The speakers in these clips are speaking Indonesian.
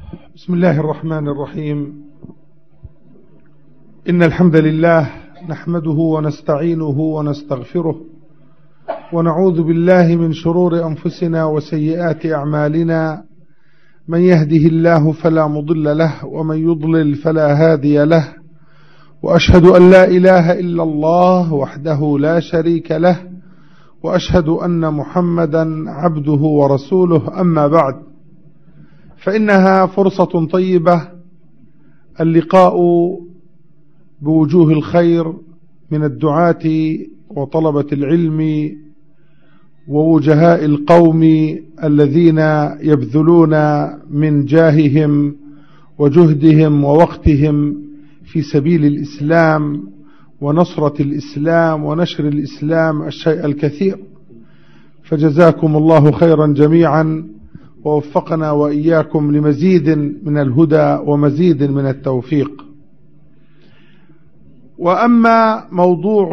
بسم الله الرحمن الرحيم. إن الحمد لله نحمده ونستعينه ونستغفره ونعوذ بالله من شرور أنفسنا وسيئات أعمالنا. من يهده الله فلا مضل له ومن يضلل فلا هادي له، وأشهد أن لا إله إلا الله وحده لا شريك له، وأشهد أن محمدا عبده ورسوله. أما بعد، فإنها فرصة طيبة اللقاء بوجوه الخير من الدعاة وطلبة العلم ووجهاء القوم الذين يبذلون من جاههم وجهدهم ووقتهم في سبيل الإسلام ونصرة الإسلام ونشر الإسلام الشيء الكثير. فجزاكم الله خيرا جميعا، ووفقنا وإياكم لمزيد من الهدى ومزيد من التوفيق. وأما موضوع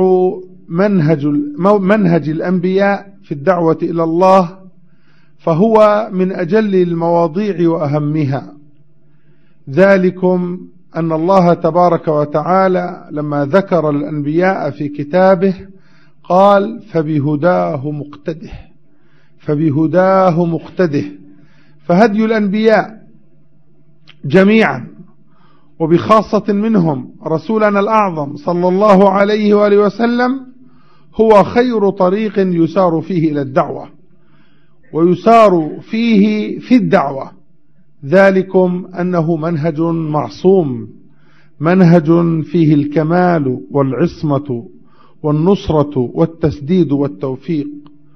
منهج الأنبياء في الدعوة إلى الله فهو من أجل المواضيع وأهمها، ذلكم أن الله تبارك وتعالى لما ذكر الأنبياء في كتابه قال فبهداه مقتده. فهدي الأنبياء جميعا وبخاصة منهم رسولنا الأعظم صلى الله عليه وآله وسلم هو خير طريق يسار فيه إلى الدعوة ويسار فيه في الدعوة، ذلكم أنه منهج معصوم، منهج فيه الكمال والعصمة والنصرة والتسديد والتوفيق.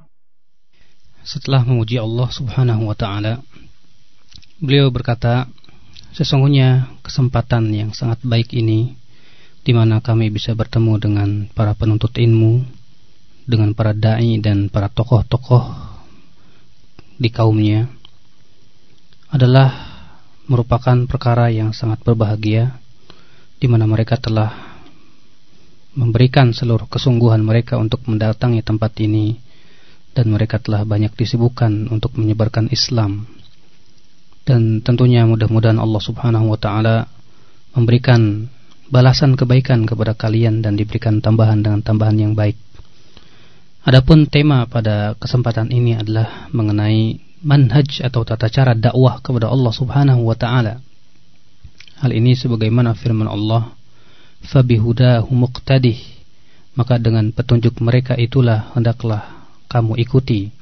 Setelah memuji Allah Subhanahu wa Ta'ala, beliau berkata, sesungguhnya kesempatan yang sangat baik ini di mana kami bisa bertemu dengan para penuntut ilmu, dengan para dai dan para tokoh-tokoh di kaumnya adalah merupakan perkara yang sangat berbahagia, di mana mereka telah memberikan seluruh kesungguhan mereka untuk mendatangi tempat ini, dan mereka telah banyak disibukkan untuk menyebarkan Islam. Dan tentunya mudah-mudahan Allah Subhanahu wa Ta'ala memberikan balasan kebaikan kepada kalian dan diberikan tambahan dengan tambahan yang baik. Adapun tema pada kesempatan ini adalah mengenai manhaj atau tata cara dakwah kepada Allah Subhanahu wa Ta'ala. Hal ini sebagaimana firman Allah, fabihudahu muqtadih, maka dengan petunjuk mereka itulah hendaklah kamu ikuti.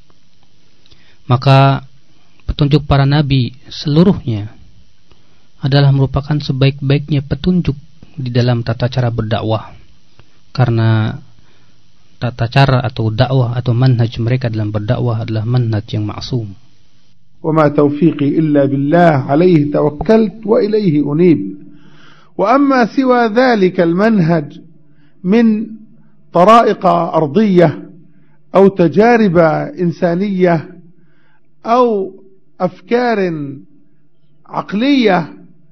Maka petunjuk para nabi seluruhnya adalah merupakan sebaik-baiknya petunjuk di dalam tata cara berdakwah, karena tata cara atau dakwah atau manhaj mereka dalam berdakwah adalah manhaj yang ma'sum. وما توفيقي إلا بالله عليه توكلت وإليه أنيب. وأما سوى ذلك المنهج من طرائق أرضية أو تجارب إنسانية أو أفكار عقلية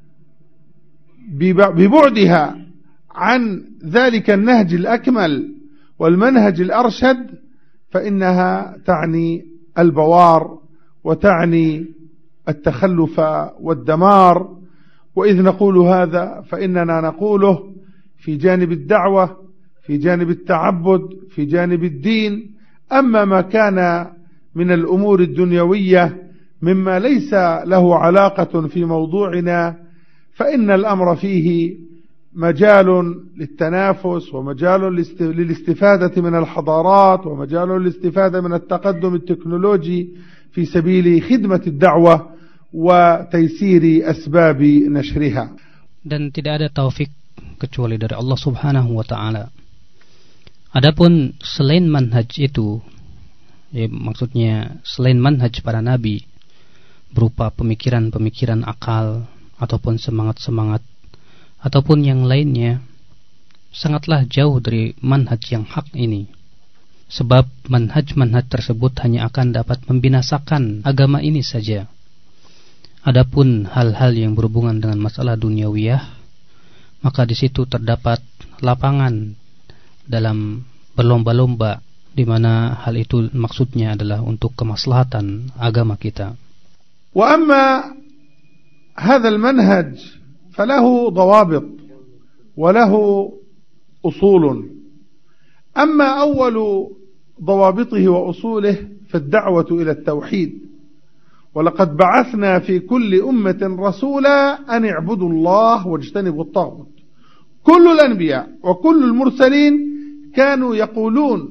ببعدها عن ذلك النهج الأكمل والمنهج الأرشد، فإنها تعني البوار وتعني التخلف والدمار. وإذ نقول هذا فإننا نقوله في جانب الدعوة، في جانب التعبد، في جانب الدين. أما ما كان من الأمور الدنيوية مما ليس له علاقة في موضوعنا فإن الأمر فيه مجال للتنافس ومجال للاستفادة من الحضارات ومجال للاستفادة من التقدم التكنولوجي في سبيل خدمة الدعوة وتيسير أسباب نشرها. Dan tidak ada taufik kecuali dari Allah Subhanahu wa Ta'ala. Adapun selain manhaj itu, maksudnya selain manhaj para nabi berupa pemikiran-pemikiran akal ataupun semangat-semangat ataupun yang lainnya, sangatlah jauh dari manhaj yang hak ini. Sebab manhaj-manhaj tersebut hanya akan dapat membinasakan agama ini saja. Adapun hal-hal yang berhubungan dengan masalah duniawiyah, maka di situ terdapat lapangan dalam berlomba-lomba, di mana hal itu maksudnya adalah untuk kemaslahatan agama kita. Wa amma هذا المنهج فله ضوابط وله أصول. أما أول ضوابطه وأصوله فالدعوة إلى التوحيد. ولقد بعثنا في كل أمة رسولا أن اعبدوا الله واجتنبوا الطاغوت. كل الأنبياء وكل المرسلين كانوا يقولون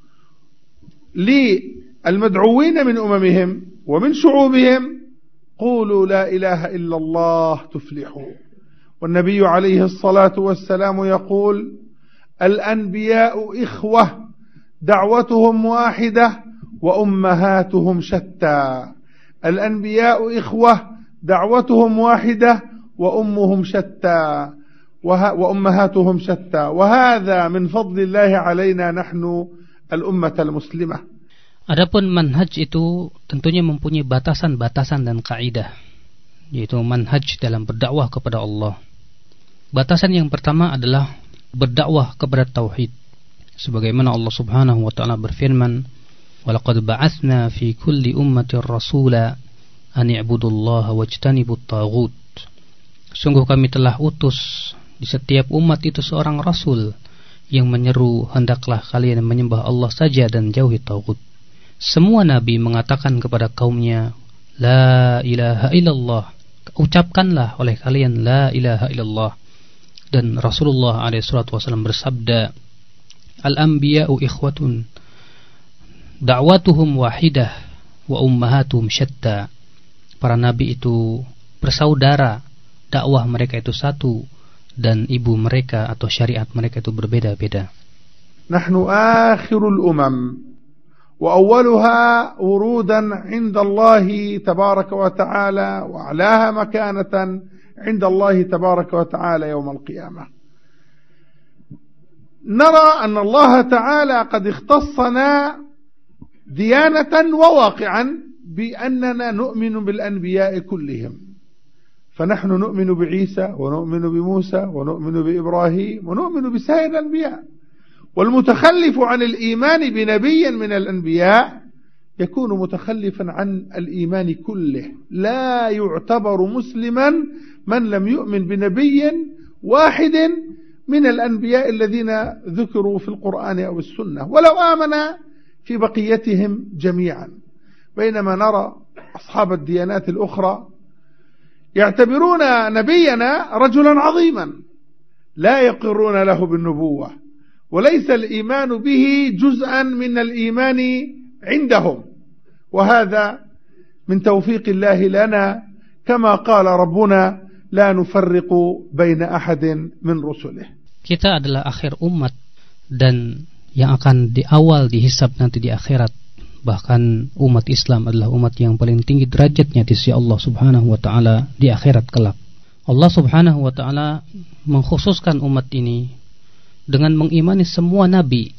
للمدعوين من أممهم ومن شعوبهم قولوا لا إله إلا الله تفلحوا. والنبي عليه الصلاة والسلام يقول الأنبياء إخوة دعوتهم واحدة وأمهاتهم شتى. الأنبياء إخوة دعوتهم واحدة وأمهاتهم شتى. وهذا من فضل الله علينا نحن الأمة المسلمة. Adapun manhaj itu tentunya mempunyai batasan-batasan dan kaidah, yaitu manhaj dalam berdakwah kepada Allah. Batasan yang pertama adalah berdakwah kepada tauhid. Sebagaimana Allah Subhanahu wa taala berfirman, "Walaqad ba'atsna fi kulli ummatin rasula an i'budullaha wajtanibut taghut." Sungguh kami telah utus di setiap umat itu seorang rasul yang menyeru hendaklah kalian menyembah Allah saja dan jauhi taghut. Semua nabi mengatakan kepada kaumnya, la ilaha illallah, ucapkanlah oleh kalian la ilaha illallah. Dan Rasulullah SAW bersabda, al-anbiya'u ikhwatun da'watuhum wahidah wa ummahatuhum syatta. Para nabi itu bersaudara, dakwah mereka itu satu, dan ibu mereka atau syariat mereka itu berbeda-beda. Nahnu akhirul umam wa awwaluha wurudan 'inda Allah tabaraka wa ta'ala wa 'alaha makanatan 'inda Allah tabaraka wa ta'ala yawm al-qiyamah. نرى أن الله تعالى قد اختصنا ديانة وواقعا بأننا نؤمن بالأنبياء كلهم. فنحن نؤمن بعيسى ونؤمن بموسى ونؤمن بإبراهيم ونؤمن بسائر الأنبياء. والمتخلف عن الإيمان بنبي من الأنبياء يكون متخلفا عن الإيمان كله. لا يعتبر مسلما من لم يؤمن بنبي واحد من الأنبياء الذين ذكروا في القرآن أو السنة ولو آمن في بقيتهم جميعا. بينما نرى أصحاب الديانات الأخرى يعتبرون نبينا رجلا عظيما لا يقرون له بالنبوة وليس الإيمان به جزءا من الإيمان عندهم. وهذا من توفيق الله لنا كما قال ربنا لا نفرق بين أحد من رسله. Kita adalah akhir umat dan yang akan diawal dihisab nanti di akhirat. Bahkan umat Islam adalah umat yang paling tinggi derajatnya di sisi Allah Subhanahu wa taala di akhirat kelak. Allah Subhanahu wa taala mengkhususkan umat ini dengan mengimani semua nabi,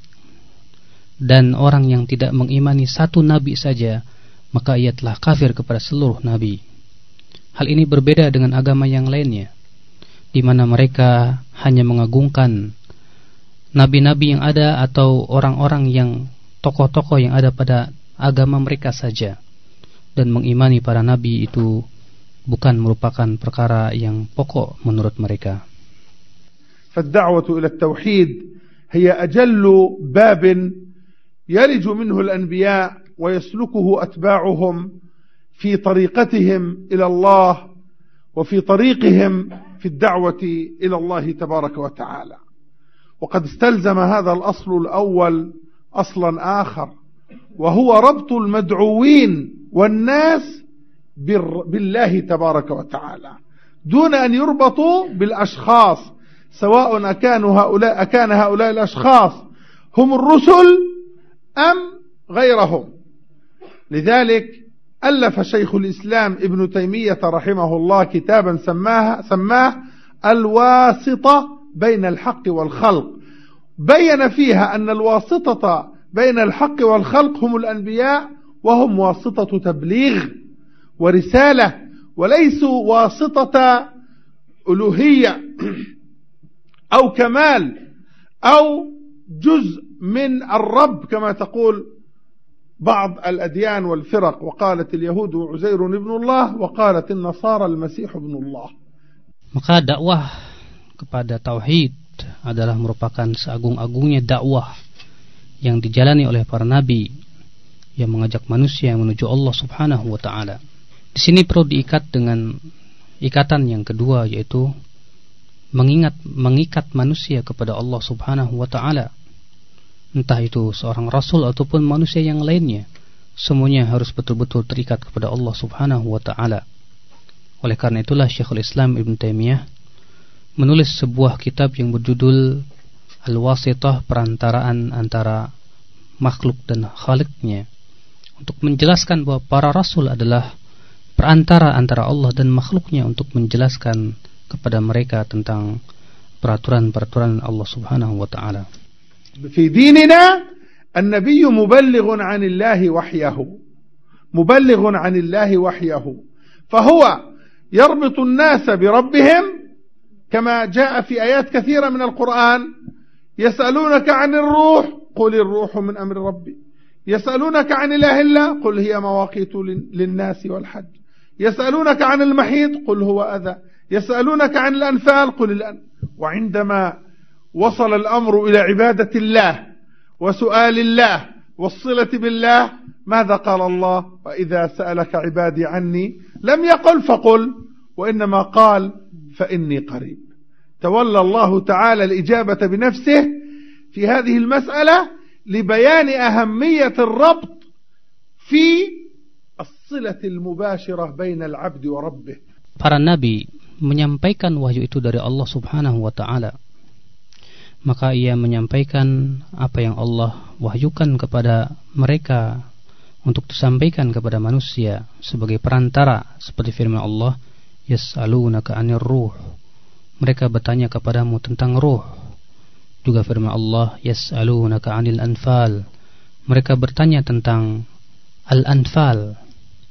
dan orang yang tidak mengimani satu nabi saja maka ia telah kafir kepada seluruh nabi. Hal ini berbeda dengan agama yang lainnya, di mana mereka hanya mengagungkan nabi-nabi yang ada atau orang-orang yang tokoh-tokoh yang ada pada agama mereka saja, dan mengimani para nabi itu bukan merupakan perkara yang pokok menurut mereka. فالدعوة إلى التوحيد هي أجل باب يلج منه الأنبياء ويسلكه أتباعهم في طريقتهم إلى الله وفي طريقهم في الدعوة إلى الله تبارك وتعالى. وقد استلزم هذا الأصل الأول أصلا آخر، وهو ربط المدعوين والناس بالله تبارك وتعالى دون أن يربطوا بالأشخاص، سواء أكان هؤلاء الأشخاص هم الرسل أم غيرهم. لذلك ألف شيخ الإسلام ابن تيمية رحمه الله كتابا سماه الواسطة بين الحق والخلق، بين فيها أن الواسطة بين الحق والخلق هم الأنبياء، وهم واسطة تبليغ ورسالة، وليسوا واسطة ألوهية أو كمال أو جزء من الرب كما تقول بعض الأديان والفرق، وقالت اليهود عزير ابن الله، وقالت النصارى المسيح ابن الله. Maka dakwah kepada tauhid adalah merupakan seagung-agungnya dakwah yang dijalani oleh para nabi yang mengajak manusia menuju Allah Subhanahu wa taala. Di sini perlu diikat dengan ikatan yang kedua, yaitu mengikat manusia kepada Allah Subhanahu wa taala. Entah itu seorang rasul ataupun manusia yang lainnya, semuanya harus betul-betul terikat kepada Allah Subhanahu wa taala. Oleh karena itulah Syekhul Islam Ibn Taimiyah menulis sebuah kitab yang berjudul Al-Wasithah, perantaraan antara makhluk dan Khaliqnya, untuk menjelaskan bahwa para rasul adalah perantara antara Allah dan makhluknya untuk menjelaskan kepada mereka tentang peraturan-peraturan Allah Subhanahu wa taala. في ديننا النبي مبلغ عن الله وحيه، مبلغ عن الله وحيه، فهو يربط الناس بربهم كما جاء في آيات كثيرة من القرآن. يسألونك عن الروح قل الروح من أمر ربي، يسألونك عن إله الله قل هي مواقيت للناس والحج، يسألونك عن المحيط قل هو أذى، يسألونك عن الأنفال قل وعندما وصل الأمر إلى عبادة الله وسؤال الله والصلة بالله، ماذا قال الله؟ وإذا سألك عبادي عني لم يقل فقل، وإنما قال فإني قريب. تولى الله تعالى الإجابة بنفسه في هذه المسألة لبيان أهمية الربط في الصلة المباشرة بين العبد وربه. Para nabi menyampaikan wahyu itu dari Allah Subhanahu wa taala. Maka ia menyampaikan apa yang Allah wahyukan kepada mereka untuk disampaikan kepada manusia sebagai perantara, seperti firman Allah, yas'alunaka 'anir ruh, mereka bertanya kepadamu tentang ruh. Juga firman Allah, yas'alunaka 'anil anfal, mereka bertanya tentang al-anfal.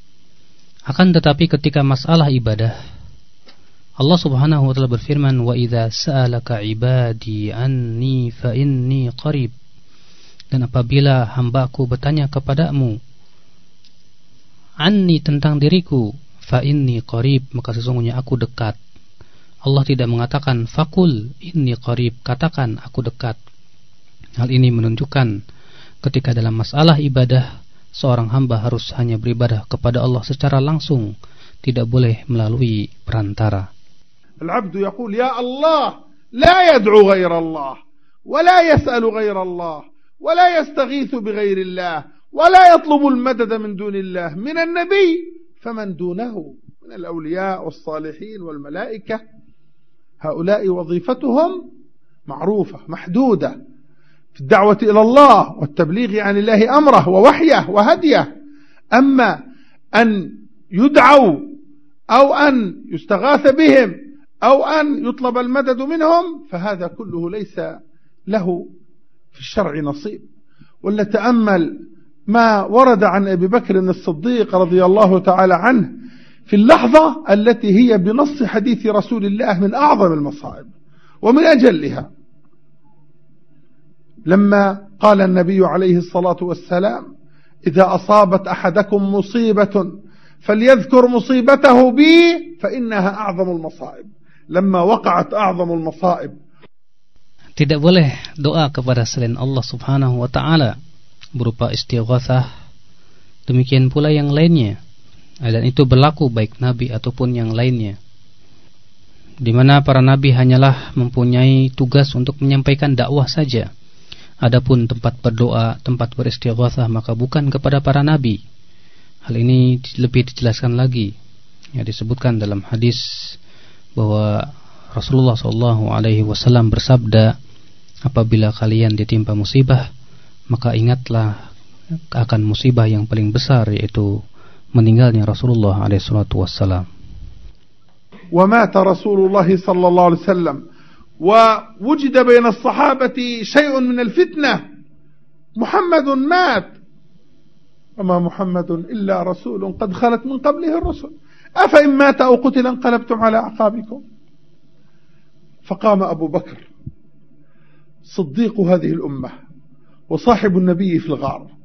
Akan tetapi ketika masalah ibadah, Allah Subhanahu wa taala berfirman, wa idza sa'alaka 'ibadi anni fa inni qarib, dan apabila hambaku bertanya kepadamu anni, tentang diriku, fa inni qarib, maka sesungguhnya aku dekat. Allah tidak mengatakan fakul inni qarib, katakan aku dekat. Hal ini menunjukkan ketika dalam masalah ibadah, seorang hamba harus hanya beribadah kepada Allah secara langsung, tidak boleh melalui perantara. العبد يقول يا الله، لا يدعو غير الله، ولا يسأل غير الله، ولا يستغيث بغير الله، ولا يطلب المدد من دون الله، من النبي فمن دونه من الأولياء والصالحين والملائكة. هؤلاء وظيفتهم معروفة محدودة في الدعوة إلى الله والتبليغ عن الله أمره ووحيه وهديه. أما أن يدعوا أو أن يستغاث بهم أو أن يطلب المدد منهم، فهذا كله ليس له في الشرع نصيب. ولنتأمل ما ورد عن أبي بكر الصديق رضي الله تعالى عنه في اللحظة التي هي بنص حديث رسول الله من أعظم المصائب ومن أجلها، لما قال النبي عليه الصلاة والسلام إذا أصابت أحدكم مصيبة فليذكر مصيبته بي فإنها أعظم المصائب. لما وقعت أعظم المصائب. Tidak boleh doa kepada selain Allah Subhanahu wa taala berupa istighatsah, demikian pula yang lainnya, dan itu berlaku baik nabi ataupun yang lainnya, di mana para nabi hanyalah mempunyai tugas untuk menyampaikan dakwah saja. Adapun tempat berdoa, tempat beristighatsah, maka bukan kepada para nabi. Hal ini lebih dijelaskan lagi, ya, disebutkan dalam hadis bahwa Rasulullah SAW bersabda, apabila kalian ditimpa musibah, maka ingatlah akan musibah yang paling besar, yaitu meninggalnya Rasulullah SAW. ومات رسول الله صلى الله عليه وسلم ووجد بين الصحابة شيء من الفتنة، محمد مات، وما محمد إلا رسول قد خلت من قبله الرسل، أفإن مات أو قتل انقلبتم على أعقابكم. فقام أبو بكر صديق هذه الأمة وصاحب النبي في الغار،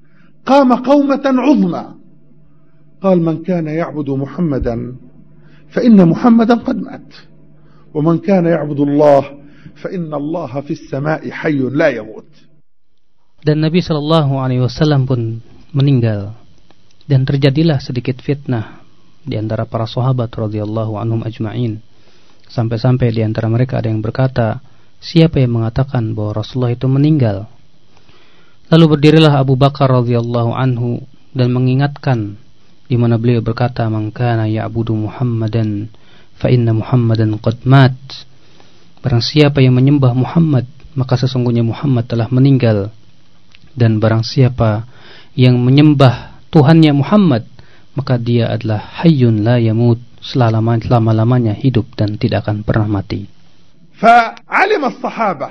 قام قومة عظمى قال من كان يعبد محمدا فإن محمدا قد مات ومن كان يعبد الله فإن الله في السماء حي لا يموت. Dan Nabi SAW pun meninggal, dan terjadilah sedikit fitnah di antara para sahabat radhiyallahu anhum ajma'in, sampai-sampai di antara mereka ada yang berkata, siapa yang mengatakan bahwa Rasulullah itu meninggal? Lalu berdirilah Abu Bakar radhiyallahu anhu dan mengingatkan, di mana beliau berkata, man kana ya'budu Muhammadan fa inna Muhammadan qad mat. Barang siapa yang menyembah Muhammad, maka sesungguhnya Muhammad telah meninggal. Dan barang siapa yang menyembah Tuhannya Muhammad, maka dia adalah hayyun la yamut, selama-lamanya hidup dan tidak akan pernah mati. فعلم الصحابة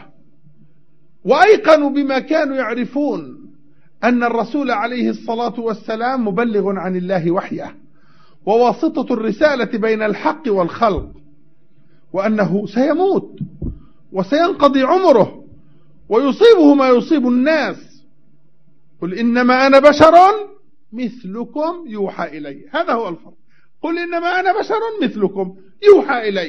وأيقنوا بما كانوا يعرفون أن الرسول عليه الصلاة والسلام مبلغ عن الله وحيه وواسطة الرسالة بين الحق والخلق، وأنه سيموت وسينقضي عمره ويصيبه ما يصيب الناس. قل إنما أنا بشر مثلكم يوحى إلي، هذا هو الفرق. قل إنما أنا بشر مثلكم يوحى إلي.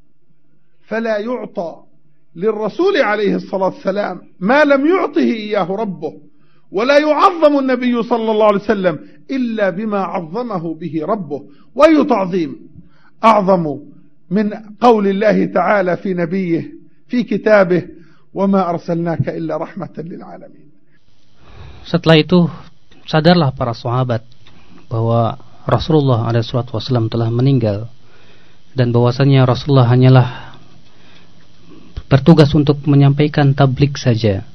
فلا يعطى للرسول عليه الصلاة والسلام ما لم يعطه إياه ربه، ولا يعظم النبي صلى الله عليه وسلم إلا بما عظمه به ربه. وأي تعظيم أعظم من قول الله تعالى في نبيه في كتابه وما أرسلناك إلا رحمة للعالمين. Setelah itu sadarlah para sahabat bahwa Rasulullah SAW telah meninggal, dan bahwasanya Rasulullah hanyalah bertugas untuk menyampaikan tabligh saja,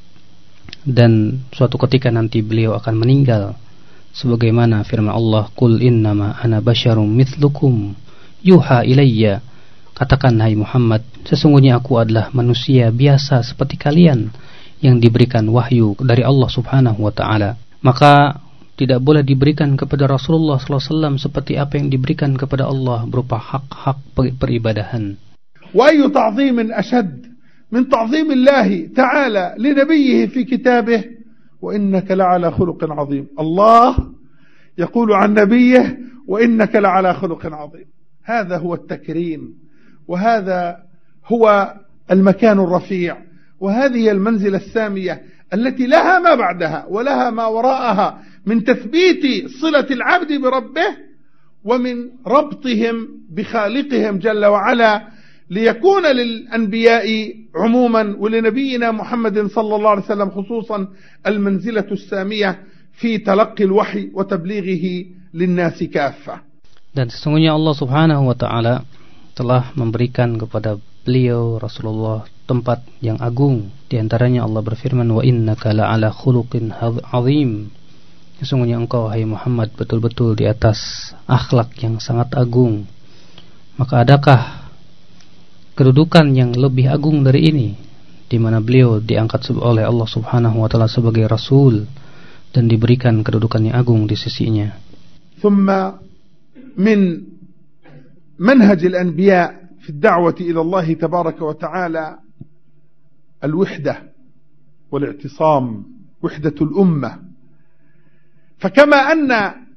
dan suatu ketika nanti beliau akan meninggal, sebagaimana firman Allah, qul innama ana basyarum mithlukum yuha ilayya. Katakan hai Muhammad, sesungguhnya aku adalah manusia biasa seperti kalian yang diberikan wahyu dari Allah Subhanahu wa ta'ala. Maka tidak boleh diberikan kepada Rasulullah SAW seperti apa yang diberikan kepada Allah berupa hak-hak peribadahan. Wa ayu ta'zimin ashad min ta'zim Allah ta'ala li nabiyhi fi kitabih wa innaka la'ala khuluqin 'azim. Allah yaqulu 'an nabiyhi wa innaka la'ala khuluqin 'azim. Hadha huwa at-takrim wa hadha huwa al-makan ar-rafi'. وهذه المنزلة السامية التي لها ما بعدها ولها ما وراءها من تثبيت صلة العبد بربه ومن ربطهم بخالقهم جل وعلا، ليكون للأنبياء عموما ولنبينا محمد صلى الله عليه وسلم خصوصا المنزلة السامية في تلقي الوحي وتبليغه للناس كافة. Dan sesungguhnya Allah Subhanahu wa ta'ala telah memberikan kepada beliau Rasulullah tempat yang agung. Di antaranya Allah berfirman, wa innaka la'ala khuluqin 'azim. Sesungguhnya engkau hai Muhammad betul-betul di atas akhlak yang sangat agung. Maka adakah kedudukan yang lebih agung dari ini, di mana beliau diangkat oleh Allah Subhanahu wa taala sebagai rasul dan diberikan kedudukan yang agung di sisinya. Thumma min manhaj al-anbiya في الدعوة إلى الله تبارك وتعالى الوحدة والاعتصام، وحدة الأمة. فكما أن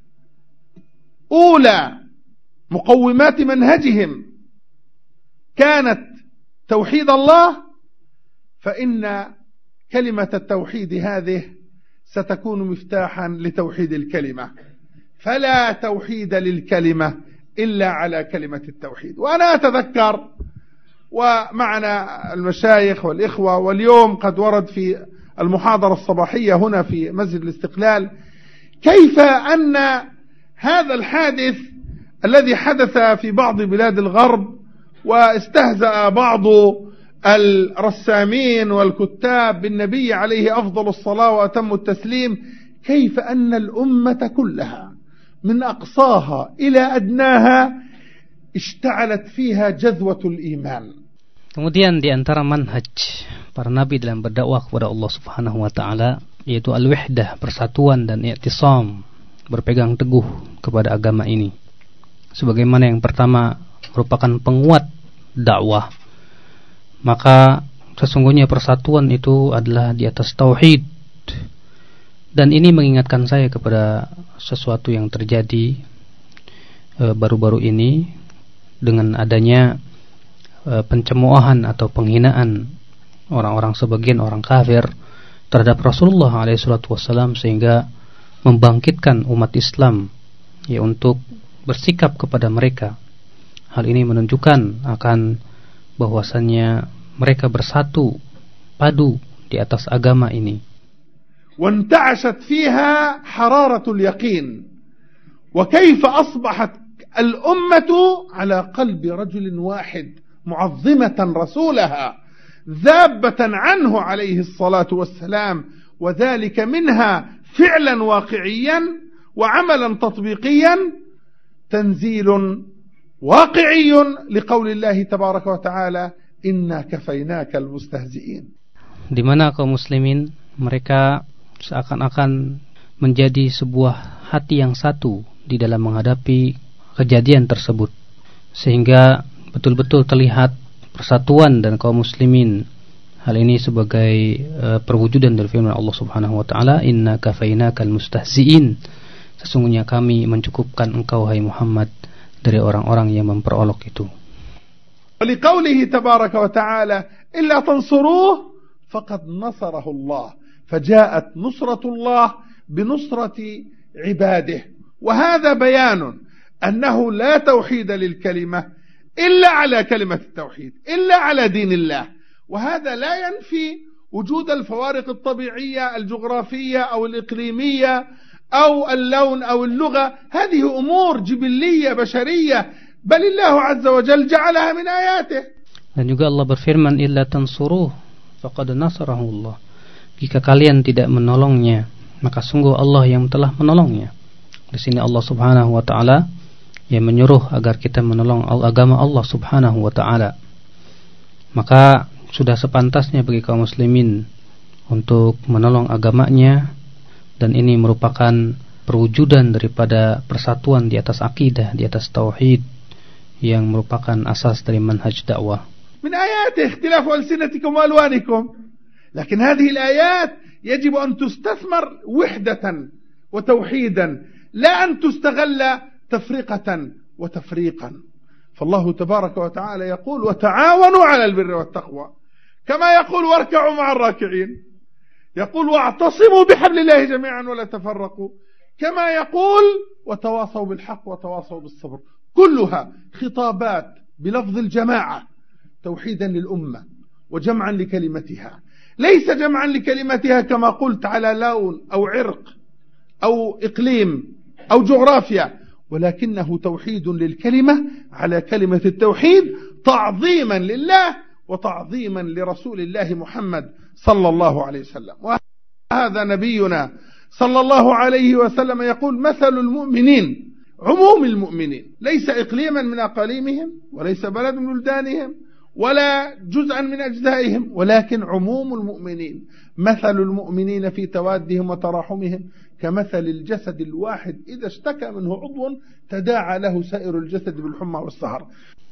أولى مقومات منهجهم كانت توحيد الله، فإن كلمة التوحيد هذه ستكون مفتاحا لتوحيد الكلمة، فلا توحيد للكلمة إلا على كلمة التوحيد. وأنا أتذكر ومعنا المشايخ والإخوة، واليوم قد ورد في المحاضرة الصباحية هنا في مسجد الاستقلال كيف أن هذا الحادث الذي حدث في بعض بلاد الغرب واستهزأ بعض الرسامين والكتاب بالنبي عليه أفضل الصلاة وأتم التسليم، كيف أن الأمة كلها من أقصاها إلى أدناها اشتعلت فيها جذوة الإيمان. Kemudian di antara manhaj para nabi dalam berdakwah kepada Allah Subhanahu wa taala yaitu al-wahdah, persatuan, dan i'tisam, berpegang teguh kepada agama ini. Sebagaimana yang pertama merupakan penguat dakwah, maka sesungguhnya persatuan itu adalah di atas tauhid, Dan ini mengingatkan saya kepada sesuatu yang terjadi baru-baru ini dengan adanya pencemoohan atau penghinaan orang-orang, sebagian orang kafir terhadap Rasulullah SAW, sehingga membangkitkan umat Islam untuk bersikap kepada mereka. Hal ini menunjukkan akan bahwasannya mereka bersatu padu di atas agama ini. وانتعشت فيها حرارة اليقين وكيف أصبحت الأمة على قلب رجل واحد معظمة رسولها ذابة عنه عليه الصلاة والسلام، وذلك منها فعلا واقعيا وعملا تطبيقيا تنزيل واقعي لقول الله تبارك وتعالى إنا كفيناك المستهزئين. Di mana kaum muslimin mereka seakan-akan menjadi sebuah hati yang satu di dalam menghadapi kejadian tersebut, sehingga betul-betul terlihat persatuan dan kaum muslimin. Hal ini sebagai perwujudan dari firman Allah Subhanahu wa taala, inna kafainakal mustahzi'in, sesungguhnya kami mencukupkan engkau hai Muhammad dari orang-orang yang memperolok itu. Liqaulihi tabaraka wa ta'ala illa tansuruh faqad nasarahu Allah, فجاءت نصرة الله بنصرة عباده، وهذا بيان أنه لا توحيد للكلمة إلا على كلمة التوحيد، إلا على دين الله. وهذا لا ينفي وجود الفوارق الطبيعية الجغرافية أو الإقليمية أو اللون أو اللغة، هذه أمور جبلية بشرية، بل الله عز وجل جعلها من آياته. Dan juga Allah berfirman, illa tansuruh faqad nasarahu Allah. Jika kalian tidak menolongnya, maka sungguh Allah yang telah menolongnya. Di sini Allah Subhanahu wa taala yang menyuruh agar kita menolong agama Allah Subhanahu wa taala. Maka sudah sepantasnya bagi kaum muslimin untuk menolong agamanya, dan ini merupakan perwujudan daripada persatuan di atas akidah, di atas tauhid, yang merupakan asas dari manhaj dakwah. Min ayatihi ikhtilafu alsinatikum wa alwanikum. لكن هذه الآيات يجب أن تستثمر وحدة وتوحيدا، لا أن تستغل تفرقة وتفريقا. فالله تبارك وتعالى يقول وتعاونوا على البر والتقوى، كما يقول واركعوا مع الراكعين، يقول واعتصموا بحبل الله جميعا ولا تفرقوا، كما يقول وتواصوا بالحق وتواصوا بالصبر. كلها خطابات بلفظ الجماعة توحيدا للأمة وجمعا لكلمتها، ليس جمعا لكلمتها كما قلت على لون أو عرق أو إقليم أو جغرافيا، ولكنه توحيد للكلمة على كلمة التوحيد، تعظيما لله وتعظيما لرسول الله محمد صلى الله عليه وسلم. وهذا نبينا صلى الله عليه وسلم يقول مثل المؤمنين عموم المؤمنين، ليس إقليما من أقاليمهم وليس بلد من بلدانهم ولا جزءا من أجزائهم، ولكن عموم المؤمنين. مثل المؤمنين في توادهم وتراحمهم كمثل الجسد الواحد إذا اشتكى منه عضو تداعى له سائر الجسد بالحمى والسهر.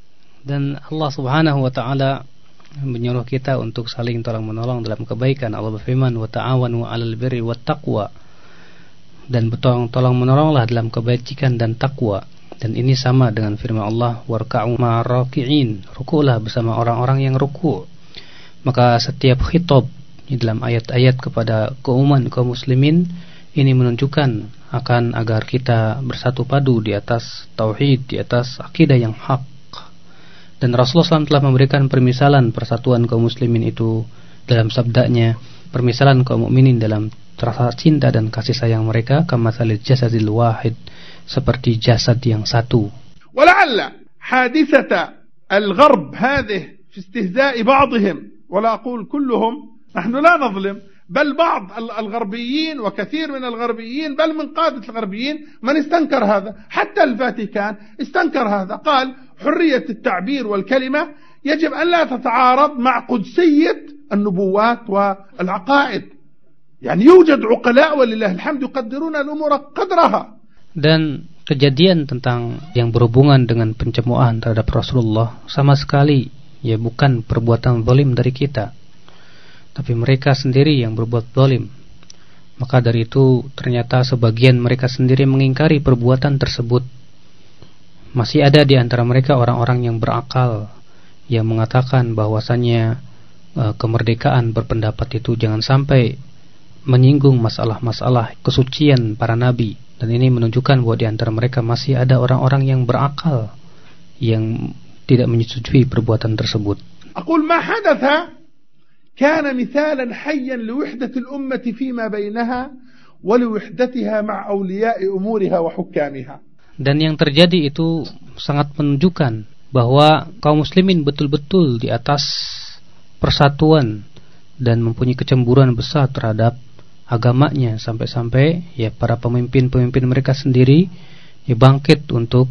Dan Allah Subhanahu wa taala menyuruh kita untuk saling tolong-menolong dalam kebaikan. Allah berfirman, wa ta'awanu 'alal birri wat taqwa, dan tolong-menolonglah dalam kebajikan dan takwa. Dan ini sama dengan firman Allah, warka'u ma'ar raki'in, rukulah bersama orang-orang yang ruku'. Maka setiap khitab di dalam ayat-ayat kepada keumuman kaum muslimin ini menunjukkan akan agar kita bersatu padu di atas tauhid, di atas akidah yang hak. Dan Rasulullah SAW telah memberikan permisalan persatuan kaum muslimin itu dalam sabdanya, permisalan kaum mukminin dalam rasa cinta dan kasih sayang mereka, kamatsalil jasadil wahid, seperti jasad yang satu. ولعل حادثة الغرب هذه في استهزاء بعضهم، ولا أقول كلهم، نحن لا نظلم، بل بعض الغربيين وكثير من الغربيين، بل من قادة الغربيين من استنكر هذا، حتى الفاتيكان استنكر هذا، قال حرية التعبير والكلمة يجب أن لا تتعارض مع قدسية النبوات والعقائد. يعني يوجد عقلاء ولله الحمد يقدرون الأمور قدرها. Dan kejadian tentang yang berhubungan dengan pencemoohan terhadap Rasulullah sama sekali ya bukan perbuatan zalim dari kita, tapi mereka sendiri yang berbuat zalim. Maka dari itu ternyata sebagian mereka sendiri mengingkari perbuatan tersebut. Masih ada di antara mereka orang-orang yang berakal yang mengatakan bahwasannya kemerdekaan berpendapat itu jangan sampai menyinggung masalah-masalah kesucian para nabi. Dan ini menunjukkan bahwa di antara mereka masih ada orang-orang yang berakal yang tidak menyetujui perbuatan tersebut. أقول ما حدث كان مثالا حيا لوحدة الأمة فيما بينها ولوحدتها مع أولياء أمورها وحكامها. Dan yang terjadi itu sangat menunjukkan bahwa kaum muslimin betul-betul di atas persatuan dan mempunyai kecemburuan besar terhadap agamanya, sampai-sampai ya para pemimpin-pemimpin mereka sendiri ya bangkit untuk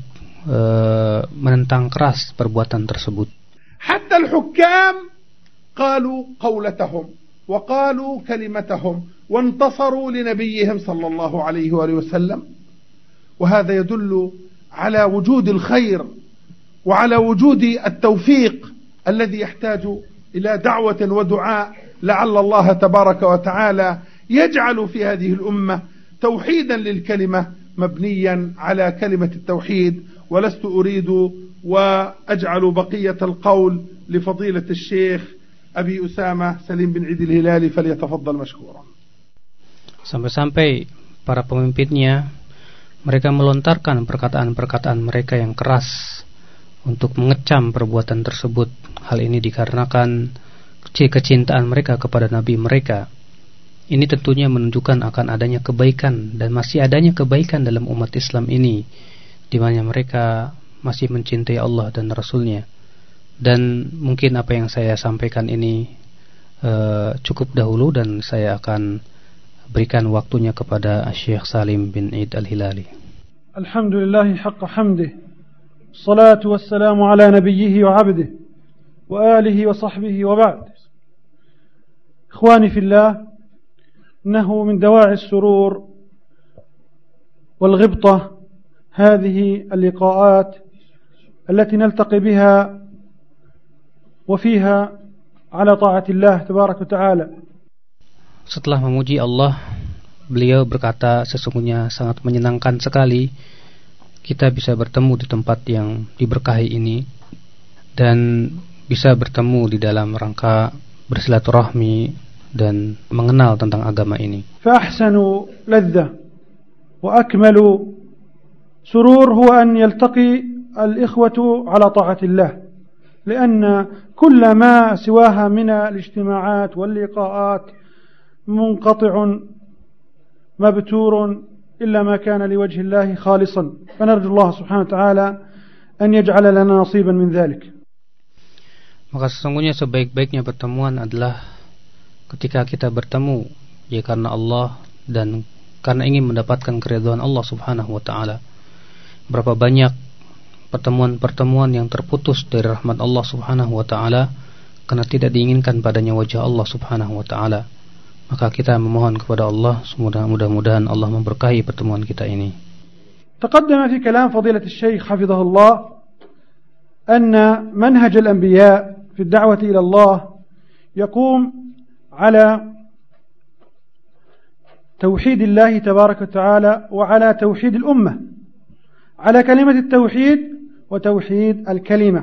menentang keras perbuatan tersebut. حتى الحكام قالوا قولتهم وقالوا كلمتهم وانتصروا لنبيهم صلى الله عليه وآله وسلم، وهذا يدل على وجود الخير وعلى وجود التوفيق الذي يحتاج إلى دعوة ودعاء لعل الله تبارك وتعالى يجعل في هذه الأمة توحيدا للكلمة مبنيا على كلمة التوحيد. ولست أريد وأجعل بقية القول لفضيلة الشيخ أبي أسامة سليم بن عيد الهلالي فليتفضل مشكورا. Sampai-sampai para pemimpinnya mereka melontarkan perkataan-perkataan mereka yang keras untuk mengecam perbuatan tersebut. Hal ini dikarenakan kecintaan mereka kepada Nabi mereka. Ini tentunya menunjukkan akan adanya kebaikan dan masih adanya kebaikan dalam umat Islam ini, di mana mereka masih mencintai Allah dan Rasulnya. Dan mungkin apa yang saya sampaikan ini cukup dahulu, dan saya akan berikan waktunya kepada Syekh Salim bin Eid Al-Hilali. Alhamdulillah haqqa hamdih, salatu wassalamu ala nabiyhi wa abdih wa alihi wa sahbihi wa ba'd. Ikhwani fillah, innahu min dawa'i as-surur wal ghibtah هذه اللقاءات التي نلتقي بها وفيها على طاعة الله تبارك وتعالى. Setelah memuji Allah, beliau berkata, sesungguhnya sangat menyenangkan sekali kita bisa bertemu di tempat yang diberkahi ini dan bisa bertemu di dalam rangka bersilaturahmi dan mengenal tentang agama ini. فأحسن لذة وأكمل سرور هو أن يلتقي الإخوة على طاعة الله، لأن كل ما سواها من الاجتماعات واللقاءات منقطع مبتور إلا ما كان لوجه الله خالصا، فنرجو الله سبحانه وتعالى أن يجعل لنا نصيبا من ذلك. Maka sesungguhnya sebaik-baiknya pertemuan adalah ketika kita bertemu ya karena Allah dan karena ingin mendapatkan keridhaan Allah Subhanahu wa taala. Berapa banyak pertemuan-pertemuan yang terputus dari rahmat Allah Subhanahu wa taala karena tidak diinginkan padanya wajah Allah Subhanahu wa taala. Maka kita memohon kepada Allah, mudah-mudahan Allah memberkahi pertemuan kita ini. تقدم في كلام فضيلة الشيخ حفظه الله أن منهج الأنبياء في الدعوة إلى الله يقوم على توحيد الله تبارك وتعالى وعلى توحيد الأمة، على كلمة التوحيد وتوحيد الكلمة.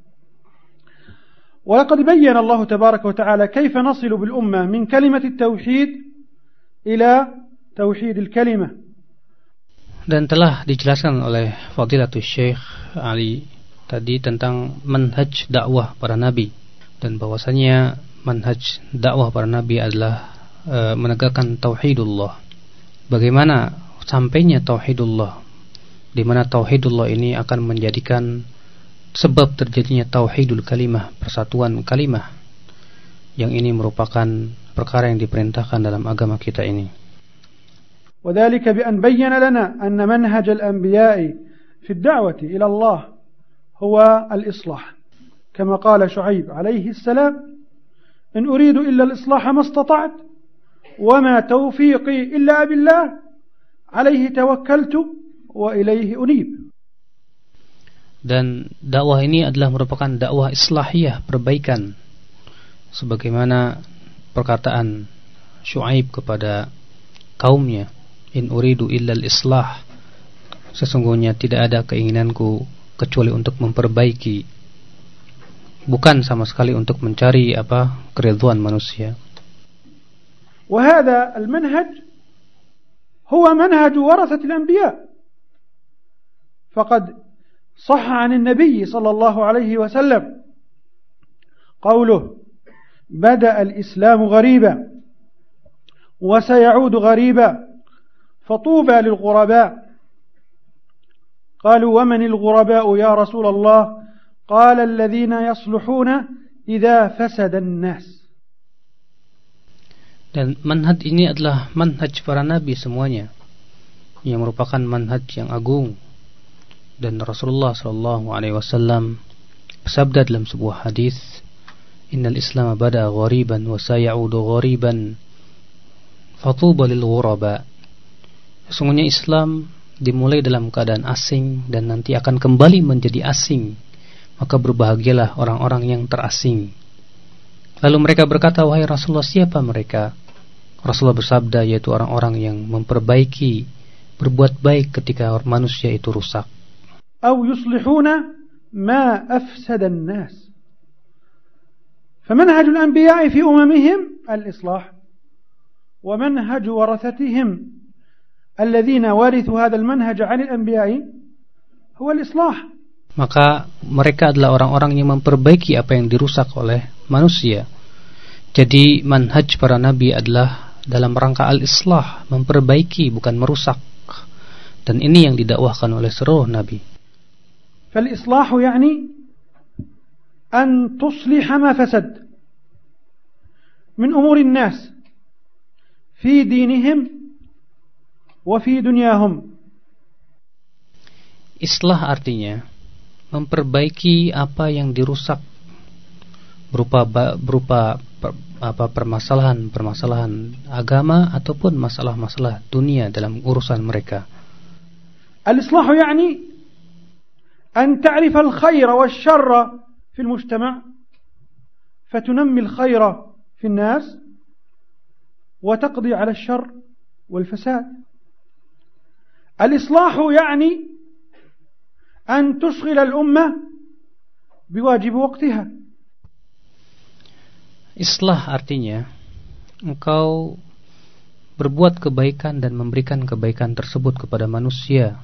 ولقد بين الله تبارك وتعالى كيف نصل بالأمة من كلمة التوحيد إلى توحيد الكلمة. Dan telah dijelaskan oleh Fadilatul Syekh Ali tadi tentang manhaj dakwah para nabi, dan bahwasanya manhaj dakwah para nabi adalah menegakkan tauhidullah. Bagaimana sampainya tauhidullah, di mana tauhidullah ini akan menjadikan sebab terjadinya tauhidul kalimah, persatuan kalimah, yang ini merupakan perkara yang diperintahkan dalam agama kita ini. وذلك بأن بين لنا أن منهج الأنبياء في الدعوة إلى الله هو الإصلاح، كما قال شعيب عليه السلام: إن أريد إلا الإصلاح ما استطعت وما توفيقي إلا بالله عليه توكلت وإليه أنيب. Dan dakwah ini adalah merupakan dakwah islahiyah, perbaikan, sebagaimana perkataan Syuaib kepada kaumnya, in uridu illal islah, sesungguhnya tidak ada keinginanku kecuali untuk memperbaiki, bukan sama sekali untuk mencari keridhaan manusia. وهذا المنهج هو منهج ورثة الأنبياء، فقد صح عن النبي صلى الله عليه وسلم قوله: بدأ الإسلام غريبا وسيعود غريبا فطوبى للغرباء. قالوا: ومن الغرباء يا رسول الله؟ قال: الذين يصلحون إذا فسد الناس. Dan manhaj ini adalah manhaj para nabi semuanya, yang merupakan manhaj yang agung. Dan Rasulullah SAW bersabda dalam sebuah hadis, Innal Islam bada ghariban wa sayaudu ghariban fatuba lil ghuraba. Sesungguhnya Islam dimulai dalam keadaan asing dan nanti akan kembali menjadi asing, maka berbahagialah orang-orang yang terasing. Lalu mereka berkata, wahai Rasulullah, siapa mereka? Rasulullah bersabda, yaitu orang-orang yang memperbaiki, berbuat baik ketika manusia itu rusak. أو يصلحون ما أفسد الناس. فمنهج الأنبياء في أممهم الإصلاح، ومنهج ورثتهم الذين ورثوا هذا المنهج عن الأنبياء هو الإصلاح. Maka mereka adalah orang-orang yang memperbaiki apa yang dirusak oleh manusia. Jadi manhaj para nabi adalah dalam rangka al-islah, memperbaiki bukan merusak. Dan ini yang didakwahkan oleh seluruh nabi. فالإصلاح يعني أن تصلح ما فسد من أمور الناس في دينهم وفي دنياهم. Islah artinya memperbaiki apa yang dirusak berupa permasalahan agama ataupun masalah-masalah dunia dalam urusan mereka. الإصلاح يعني أن تعرف الخير والشر في المجتمع فتنمي الخير في الناس وتقضي على الشر والفساد. الإصلاح يعني أن تشغل الأمة بواجب وقتها. Islah artinya engkau berbuat kebaikan dan memberikan kebaikan tersebut kepada manusia.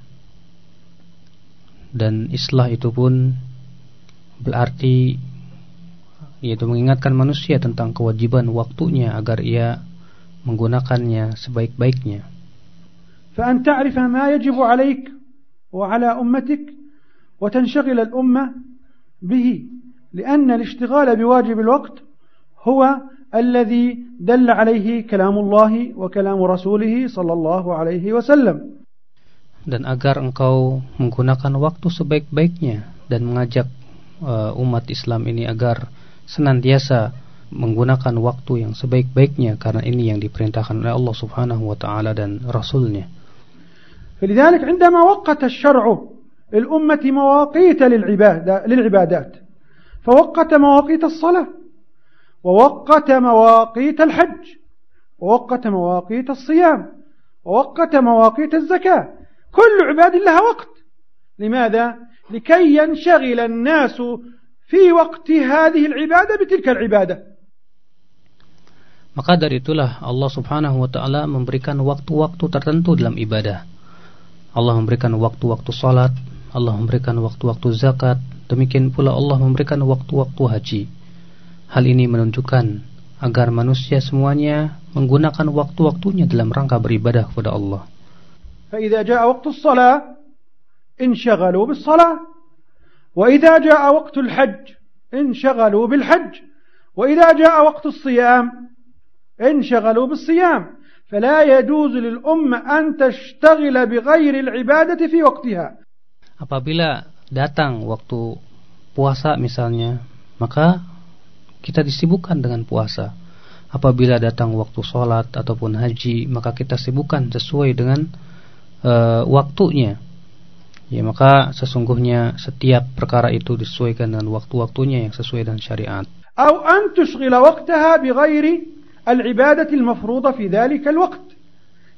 Dan islah itu pun berarti yaitu mengingatkan manusia tentang kewajiban waktunya agar ia menggunakannya sebaik-baiknya. فأن تعرف ما يجب عليك وعلى أمتك وتنشغل الأمة به، لأن الاشتغال بواجب الوقت هو الذي دل عليه كلام الله وكلام رسوله صلى الله عليه وسلم. Dan agar engkau menggunakan waktu sebaik-baiknya dan mengajak umat Islam ini agar senantiasa menggunakan waktu yang sebaik-baiknya, karena ini yang diperintahkan oleh Allah Subhanahu wa taala dan Rasulnya. فلذلك عندما وقت الشرع للأمة مواقيت للعبادات، فوقت مواقيت الصلاة، ووقت مواقيت الحج، ووقت مواقيت الصيام، ووقت مواقيت الزكاة. كل عباد لها وقت. لماذا؟ لكي ينشغل الناس في وقت هذه العبادة بتلك العبادة. Maka dari itulah Allah Subhanahu wa taala memberikan waktu-waktu tertentu dalam ibadah. Allah memberikan waktu-waktu salat, Allah memberikan waktu-waktu zakat, demikian pula Allah memberikan waktu-waktu haji. Hal ini menunjukkan agar manusia semuanya menggunakan waktu-waktunya dalam rangka beribadah kepada Allah. فإذا جاء وقت الصلاة انشغلوا بالصلاة، وإذا جاء وقت الحج انشغلوا بالحج، وإذا جاء وقت الصيام انشغلوا بالصيام. فلا يجوز للأمة أن تشتغل بغير العبادة في وقتها. Apabila datang waktu puasa misalnya, maka kita disibukkan dengan puasa. Apabila datang waktu sholat ataupun haji, maka kita sibukkan sesuai dengan waktunya. Ya, maka sesungguhnya setiap perkara itu disesuaikan dengan waktu-waktunya yang sesuai dengan syariat. أو أن تشغل وقتها بغير العبادة المفروضة في ذلك الوقت،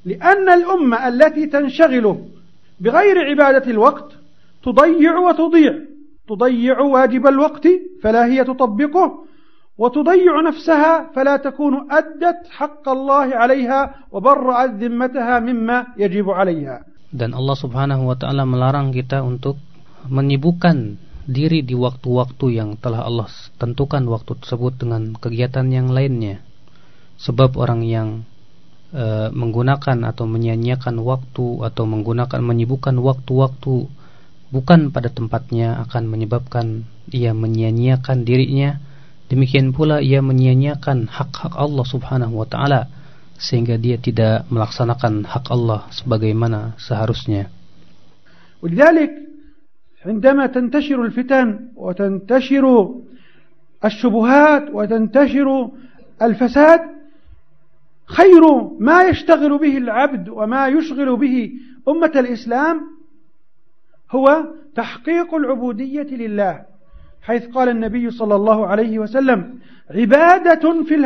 لأن الأمة التي تنشغل بغير عبادة الوقت تضيع وتضيع، تضيع واجب الوقت فلا هي تطبقه، وتضيع نفسها فلا تكون أدت حق الله عليها وبرأت ذمتها مما يجب عليها. Dan Allah Subhanahu wa ta'ala melarang kita untuk menyibukkan diri di waktu-waktu yang telah Allah tentukan waktu tersebut dengan kegiatan yang lainnya. Sebab orang yang menggunakan atau menyia-nyiakan waktu atau menyibukkan waktu-waktu bukan pada tempatnya akan menyebabkan ia menyia-nyiakan dirinya. Demikian pula ia menyia-nyiakan hak-hak Allah Subhanahu wa ta'ala, sehingga dia tidak melaksanakan hak Allah sebagaimana seharusnya. ولذلك عندما تنتشر الفتن وتنتشر الشبهات وتنتشر الفساد، خير ما يشتغل به العبد وما يشغل به أمة الإسلام هو تحقيق العبودية لله، حيث قال النبي صلى الله عليه وسلم: عبادة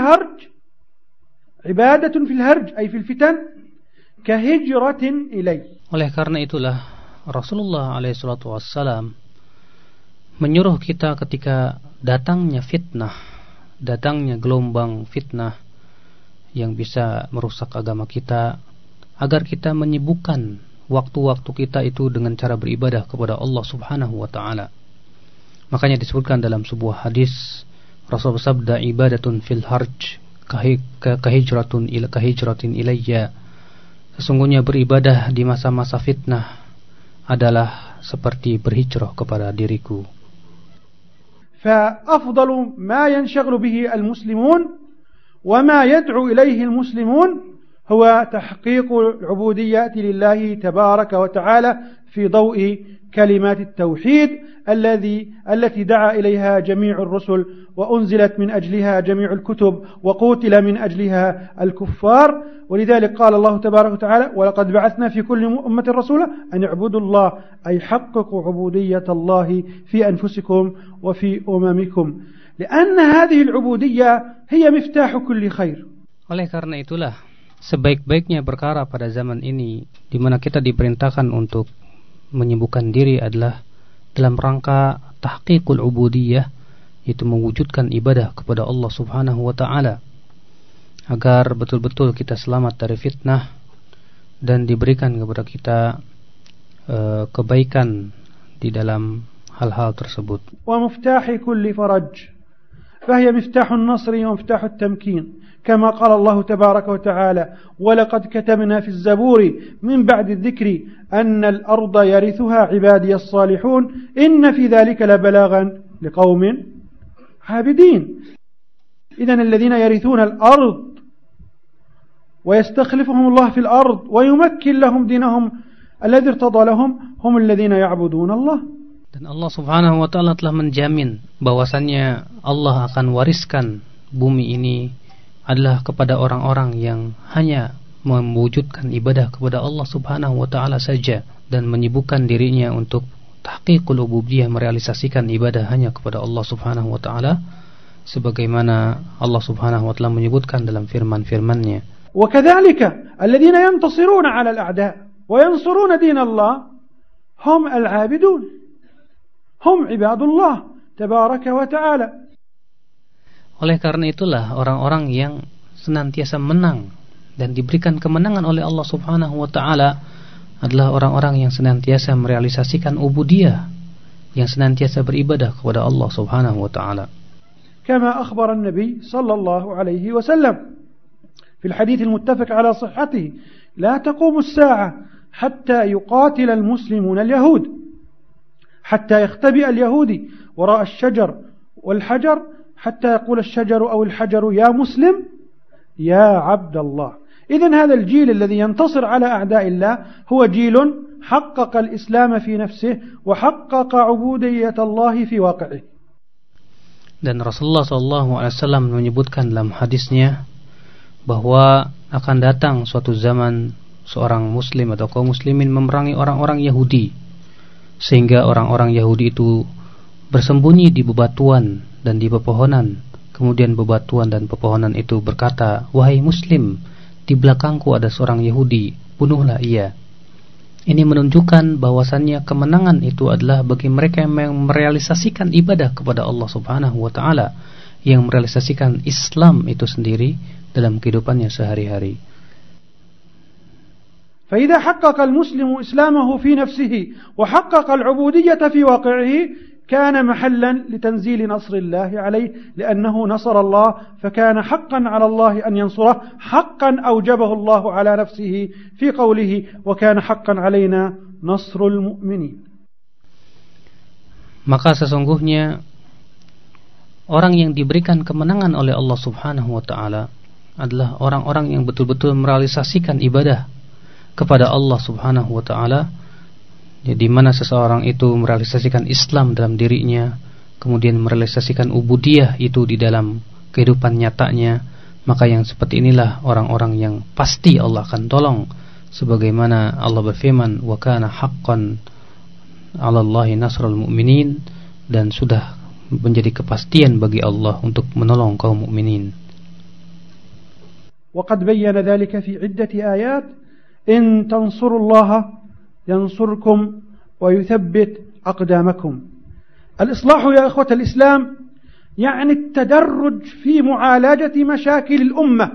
في الهرج أي في الفتن كهجرة إلي. Oleh karena itulah Rasulullah SAW menyuruh kita ketika datangnya fitnah, datangnya gelombang fitnah yang bisa merusak agama kita, agar kita menyibukkan waktu-waktu kita itu dengan cara beribadah kepada Allah Subhanahu wa ta'ala. Makanya disebutkan dalam sebuah hadis, Rasul bersabda, ibadatun fil harj kahijratin ilayya. Sesungguhnya beribadah di masa-masa fitnah adalah seperti berhijrah kepada diriku. فأفضل ما ينشغل به المسلمون وما يدعو إليه المسلمون هو تحقيق العبودية لله تبارك وتعالى في ضوء كلمات التوحيد التي دعا إليها جميع الرسل وأنزلت من أجلها جميع الكتب وقوتل من أجلها الكفار. ولذلك قال الله تبارك وتعالى: ولقد بعثنا في كل أمة رسولا أن اعبدوا الله أي حققوا عبودية الله في أنفسكم وفي أممكم، لأن هذه العبودية هي مفتاح كل خير. Oleh karena itulah sebaik-baiknya perkara pada zaman ini di mana kita diperintahkan untuk menyibukkan diri adalah dalam rangka tahqiqul ubudiyah, yaitu mewujudkan ibadah kepada Allah Subhanahu wa ta'ala, agar betul-betul kita selamat dari fitnah dan diberikan kepada kita kebaikan di dalam hal-hal tersebut. Wa muftahi kulli faraj, فهي مفتاح النصر ومفتاح التمكين، كما قال الله تبارك وتعالى: ولقد كتبنا في الزبور من بعد الذكر أن الأرض يرثها عبادي الصالحون إن في ذلك لبلاغا لقوم عابدين. إذن الذين يرثون الأرض ويستخلفهم الله في الأرض ويمكن لهم دينهم الذي ارتضى لهم هم الذين يعبدون الله. Dan Allah Subhanahu wa ta'ala telah menjamin bahwasannya Allah akan wariskan bumi ini adalah kepada orang-orang yang hanya mewujudkan ibadah kepada Allah Subhanahu wa ta'ala saja dan menyibukkan dirinya untuk tahqiqul ubudiyah, merealisasikan ibadah hanya kepada Allah Subhanahu wa ta'ala, sebagaimana Allah Subhanahu wa ta'ala menyebutkan dalam firman-firman-Nya. Wa kadzalika alladziina yantasiruna 'ala al-a'da' wa yansuruna din Allah hum al-'abidun, hum ibadullah tabaraka wa ta'ala. Oleh karena itulah orang-orang yang senantiasa menang dan diberikan kemenangan oleh Allah Subhanahu wa ta'ala adalah orang-orang yang senantiasa merealisasikan ubudiyah, yang senantiasa beribadah kepada Allah Subhanahu wa ta'ala. Kama akhbar an-nabi sallallahu alaihi wasallam في الحديث المتفق على صحته: لا تقوم الساعة حتى يقاتل المسلمون اليهود، حتى يختبئ اليهودي وراء الشجر والحجر حتى يقول الشجر أو الحجر: يا مسلم يا عبد الله. إذن هذا الجيل الذي ينتصر على أعداء الله هو جيل حقق الإسلام في نفسه وحقق عبودية الله في واقعه. Dan Rasulullah SAW menyebutkan dalam hadisnya bahwa akan datang suatu zaman seorang muslim atau kaum muslimin memerangi orang-orang Yahudi, sehingga orang-orang Yahudi itu bersembunyi di bebatuan dan di pepohonan. Kemudian bebatuan dan pepohonan itu berkata, "Wahai muslim, di belakangku ada seorang Yahudi, bunuhlah ia. Ini menunjukkan bahwasannya kemenangan itu adalah bagi mereka yang merealisasikan ibadah kepada Allah Subhanahu wa taala, yang merealisasikan Islam itu sendiri dalam kehidupannya sehari-hari. فإذا حقق المسلم إسلامه في نفسه وحقق العبودية في واقعه كان محلا لتنزيل نصر الله عليه لأنه نصر الله فكان حقا على الله أن ينصره حقا أوجبه الله على نفسه في قوله وكان حقا علينا نصر المؤمنين. Maka sesungguhnya orang yang diberikan kemenangan oleh Allah Subhanahu wa taala adalah orang-orang yang betul-betul merealisasikan ibadah kepada Allah Subhanahu wa taala, di mana seseorang itu merealisasikan Islam dalam dirinya, kemudian merealisasikan ubudiyah itu di dalam kehidupan nyatanya, maka yang seperti inilah orang-orang yang pasti Allah akan tolong, sebagaimana Allah berfirman, wa kana haqqan 'alallahi nasrul mu'minin, dan sudah menjadi kepastian bagi Allah untuk menolong kaum mukminin. وقد بين ذلك في عدة آيات إن تنصروا الله ينصركم ويثبت أقدامكم. الإصلاح يا إخوة الإسلام يعني التدرج في معالجة مشاكل الأمة.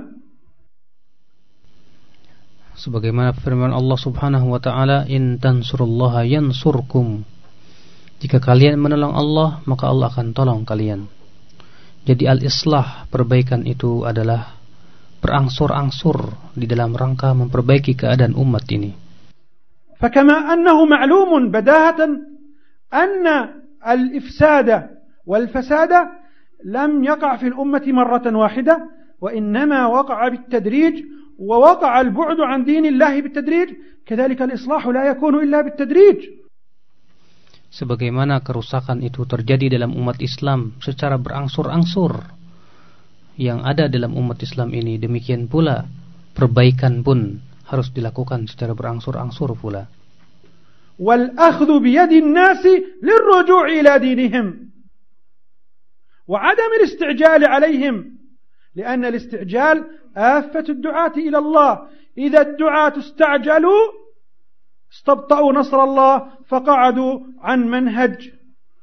Sebagaimana firman Allah Subhanahu wa taala, in tansurullaha yansurkum. Jika kalian menolong Allah, maka Allah akan tolong kalian. Jadi al-islah, perbaikan itu adalah berangsur-angsur di dalam rangka memperbaiki keadaan umat ini. فكما أنه معلوم بداهة أن الإفساد والفساد لم يقع في الأمة مرة واحدة وإنما وقع بالتدريج ووقع البعد عن دين الله بالتدريج كذلك الإصلاح لا يكون إلا بالتدريج. Sebagaimana kerusakan itu terjadi dalam umat Islam secara berangsur-angsur yang ada dalam umat Islam ini, demikian pula perbaikan pun harus dilakukan secara berangsur-angsur pula. Wal akhdhu bi yadi an-nas lirruju' ila dinihim wa 'adam al-isti'jal 'alayhim لأن الاستعجال آفة الدعاة إلى الله إذا الدعاة استعجلوا استبطأوا نصر الله فقعدوا عن منهج.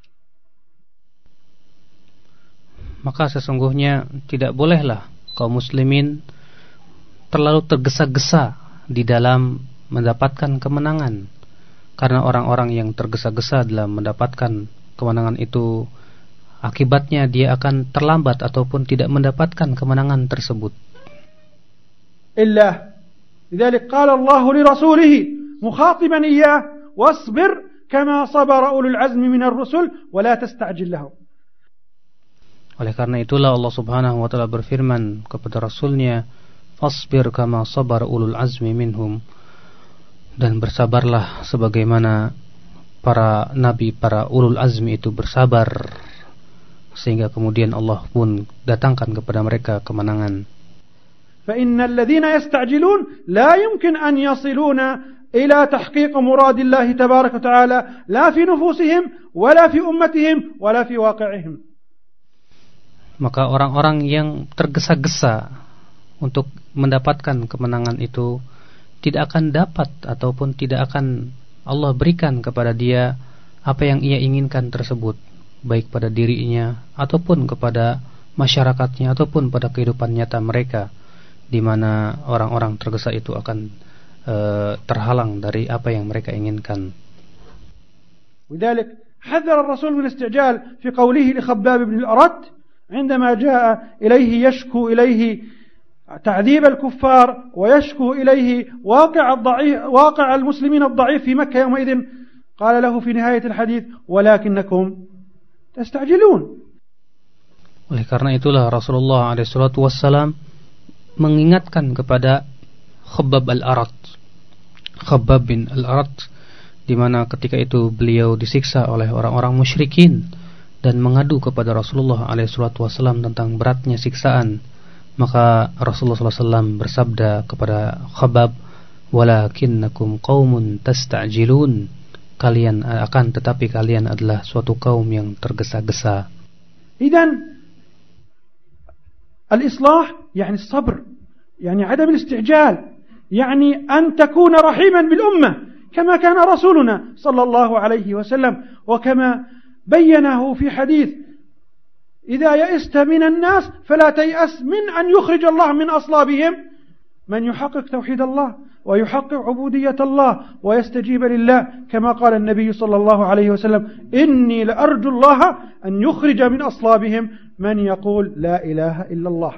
Maka sesungguhnya tidak bolehlah kaum muslimin terlalu tergesa-gesa di dalam mendapatkan kemenangan, karena orang-orang yang tergesa-gesa dalam mendapatkan kemenangan itu akibatnya dia akan terlambat ataupun tidak mendapatkan kemenangan tersebut. Illa lidzalik qala Allah li rasulih mukhatiban iyyah wasbir kama sabara ulul azmi minar rusul wa la tasta'jil lahum. Oleh karena itulah Allah Subhanahu wa taala berfirman kepada Rasulnya, fasbir kama sabar ulul azmi minhum, dan bersabarlah sebagaimana para nabi, para ulul azmi itu bersabar, sehingga kemudian Allah pun datangkan kepada mereka kemenangan. Fa innal ladzina yasta'jilun la yumkin an yasiluna ila tahqiq muradillahi tabaraka wa ta'ala la fi nufusihim wala fi ummatihim wala fi waqi'ihim. Maka orang-orang yang tergesa-gesa untuk mendapatkan kemenangan itu tidak akan dapat ataupun tidak akan Allah berikan kepada dia apa yang ia inginkan tersebut, baik pada dirinya ataupun kepada masyarakatnya ataupun pada kehidupan nyata mereka, di mana orang-orang tergesa itu akan terhalang dari apa yang mereka inginkan. Lidhalik hadzara ar-rasul min isti'jal fi qawlihi li Khabbab ibn al-Arat عندما جاء إليه يشكو إليه تعذيب الكفار ويشكو إليه واقع المسلمين الضعيف في مكة يومئذ قال له في نهاية الحديث ولكنكم تستعجلون. Oleh karena itulah Rasulullah SAW mengingatkan kepada Khabbab al-Arat, Khabbab bin al-Arat, di mana ketika itu beliau disiksa oleh orang-orang musyrikin dan mengadu kepada Rasulullah SAW tentang beratnya siksaan, maka Rasulullah SAW bersabda kepada Khabbab, walakinnakum qaumun tasta'jilun, kalian akan tetapi kalian adalah suatu kaum yang tergesa-gesa. Idan al-islah yani sabr يعني عدم الاستعجال، يعني أن تكون رحيما بالأمة كما كان رسولنا صلى الله عليه وسلم، وكما بينه في حديث: إذا يئست من الناس فلا تيأس من أن يخرج الله من أصلابهم من يحقق توحيد الله ويحقق عبودية الله ويستجيب لله، كما قال النبي صلى الله عليه وسلم: إني لأرجو الله أن يخرج من أصلابهم من يقول لا إله إلا الله.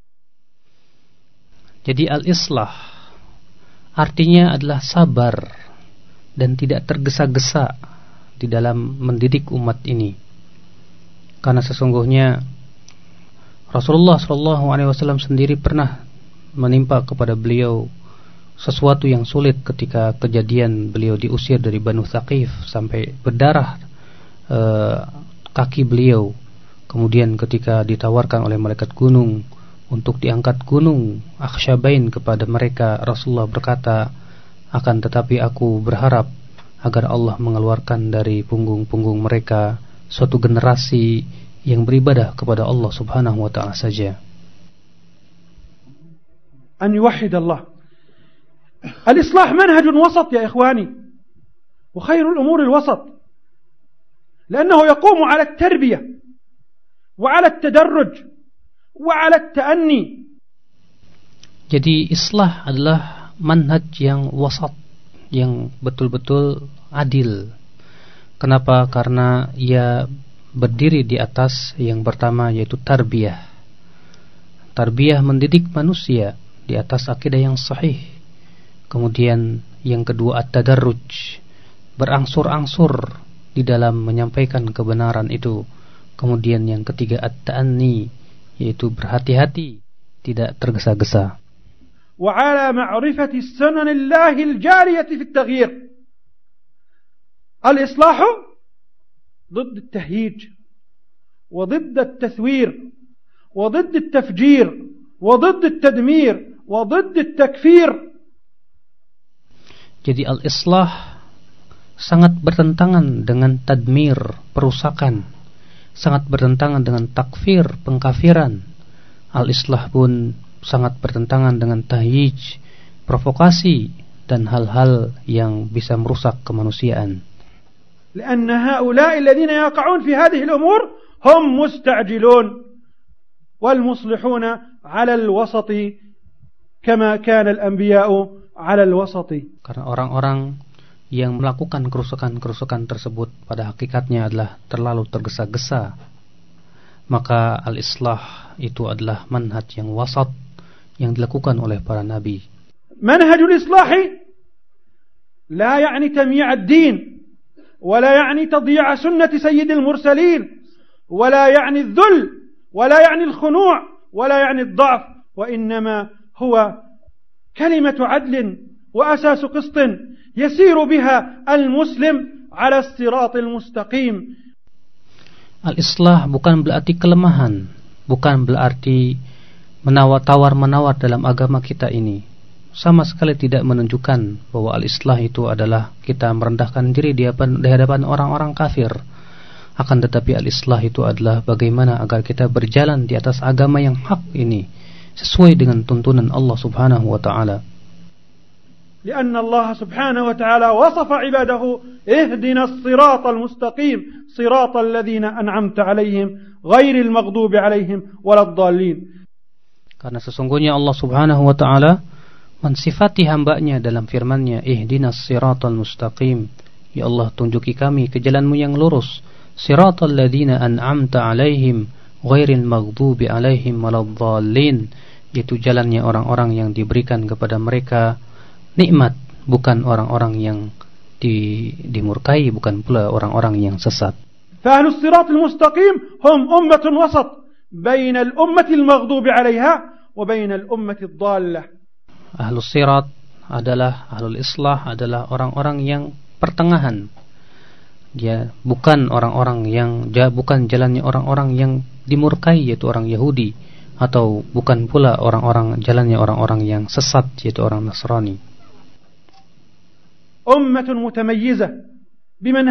Jadi al-islah artinya adalah sabar dan tidak tergesa-gesa di dalam mendidik umat ini. Karena sesungguhnya Rasulullah SAW sendiri pernah menimpa kepada beliau sesuatu yang sulit ketika kejadian beliau diusir dari Banu Thaqif sampai berdarah kaki beliau. Kemudian ketika ditawarkan oleh malaikat gunung untuk diangkat gunung Akhsyabain kepada mereka, Rasulullah berkata, akan tetapi aku berharap agar Allah mengeluarkan dari punggung-punggung mereka suatu generasi yang beribadah kepada Allah Subhanahu wa ta'ala saja. An yuwahhid Allah. Al-islah manhaj wasat ya ikhwani, wa khairul umur al-wasat, لأنه يقوم على التربية وعلى التدرج وعلى التأني. Jadi islah adalah manhaj yang wasat, yang betul-betul adil. Kenapa? Karena ia berdiri di atas yang pertama, yaitu tarbiyah. Tarbiyah mendidik manusia di atas akidah yang sahih. Kemudian yang kedua at-tadarruj, berangsur-angsur di dalam menyampaikan kebenaran itu. Kemudian yang ketiga at-ta'anni, yaitu berhati-hati, tidak tergesa-gesa. وعلى معرفة سنن الله الجارية في التغيير. الإصلاح ضد التهييج وضد التثوير وضد التفجير وضد التدمير وضد التكفير. Jadi al-islah sangat bertentangan dengan tadmir, perusakan, sangat bertentangan dengan takfir, pengkafiran. Al-islah pun sangat bertentangan dengan tahyij, provokasi, dan hal-hal yang bisa merusak kemanusiaan. لأن هؤلاء الذين يقعون في هذه الأمور هم مستعجلون والمصلحون على الوسط كما كان الأنبياء على الوسط. Karena orang-orang yang melakukan kerusakan-kerusakan tersebut pada hakikatnya adalah terlalu tergesa-gesa. Maka al-islah itu adalah manhaj yang wasat yang dilakukan oleh para nabi. Manhajul islahi la yani tamyi' ad-din ولا يعني تضييع سنة سيد المرسلين ولا يعني الذل ولا يعني الخنوع ولا يعني الضعف، وإنما هو كلمة عدل وأساس قسط يسير بها المسلم على الصراط المستقيم. Al-islah bukan berarti kelemahan, bukan berarti tawar-menawar dalam agama kita ini. Sama sekali tidak menunjukkan bahwa al-islah itu adalah kita merendahkan diri di hadapan orang-orang kafir. Akan tetapi al-islah itu adalah bagaimana agar kita berjalan di atas agama yang hak ini sesuai dengan tuntunan Allah Subhanahu wa ta'ala. لأن الله سبحانه وتعالى وصف عباده اهدنا الصراط المستقيم صراط الذين أنعمت عليهم غير المغضوب عليهم ولا الضالين. Karena sesungguhnya Allah Subhanahu wa ta'ala mensifati hambanya dalam firman-Nya, ihdinas siratal mustaqim, ya Allah tunjuki kami ke jalan-Mu yang lurus, siratal ladzina an'amta alaihim ghairil maghdubi alaihim waladdallin, yaitu jalannya orang-orang yang diberikan kepada mereka nikmat, bukan orang-orang yang dimurkai, bukan pula orang-orang yang sesat. Fa ahlus siratal mustaqim hum ummatun wasat bainal ummatil maghdubi alaiha wa bainal ummatid dhallah. Ahlus sirat adalah, ahlul islah adalah orang-orang yang pertengahan. Dia bukan bukan jalannya orang-orang yang dimurkai, yaitu orang Yahudi, atau bukan pula jalannya orang-orang yang sesat, yaitu orang Nasrani. Ummatun mutamayyizah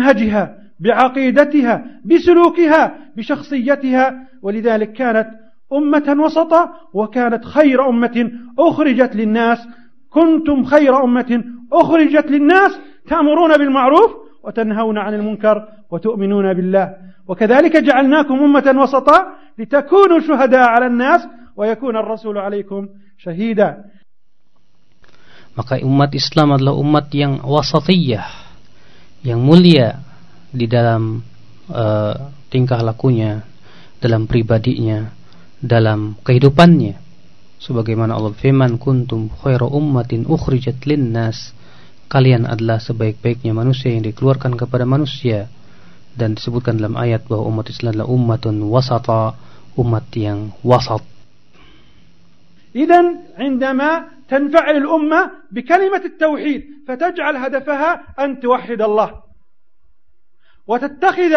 bimanhajiha, bi'aqidatiha, bisulukiha, bishakhsiyatiha, walidhalik kanat أمة وسطا وكانت خير أمة أخرجت للناس. كنتم خير أمة أخرجت للناس تأمرون بالمعروف وتنهون عن المنكر وتؤمنون بالله وكذلك جعلناكم أمة وسطا لتكونوا شهداء على الناس ويكون الرسول عليكم شهيدا. Maka umat Islam adalah umat yang wasatiyah, yang mulia di dalam tingkah lakunya, dalam pribadinya, dalam kehidupannya. Sebagaimana Allah firman, kuntum khairu ummatin ukhrijat linnas, kalian adalah sebaik-baiknya manusia yang dikeluarkan kepada manusia. Dan disebutkan dalam ayat bahwa umat Islam adalah ummatun wasata, umat yang wasat. إذن عندما تنفعل الأمة بكلمة التوحيد فتجعل هدفها أن توحد الله وتتخذ